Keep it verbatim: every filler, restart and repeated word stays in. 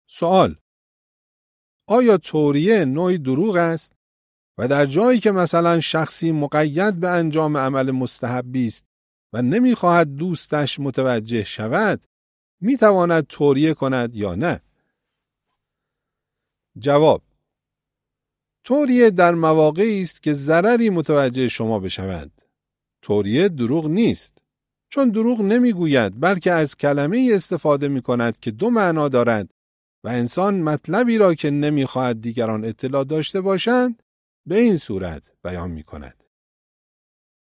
سوال: آیا توریه نوعی دروغ است و در جایی که مثلا شخصی مقید به انجام عمل مستحبی است و نمیخواهد دوستش متوجه شود، میتواند توریه کند یا نه؟ جواب: توریه در مواقعی است که ضرری متوجه شما بشود. توریه دروغ نیست، چون دروغ نمیگوید، بلکه از کلمه‌ای استفاده میکند که دو معنا دارد و انسان مطلبی را که نمیخواهد دیگران اطلاع داشته باشند به این صورت بیان میکند.